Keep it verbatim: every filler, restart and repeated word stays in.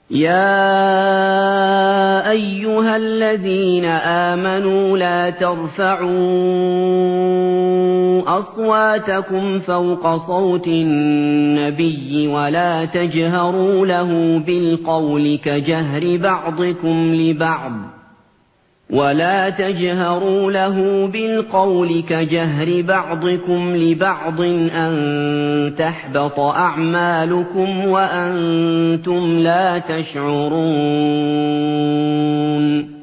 يَا أَيُّهَا الَّذِينَ آمَنُوا لَا تَرْفَعُوا أَصْوَاتَكُمْ فَوْقَ صَوْتِ النَّبِيِّ وَلَا تَجْهَرُوا لَهُ بِالْقَوْلِ كَجَهْرِ بَعْضِكُمْ لِبَعْضٍ ولا تجهروا له بالقول كجهر بعضكم لبعض أن تحبط أعمالكم وأنتم لا تشعرون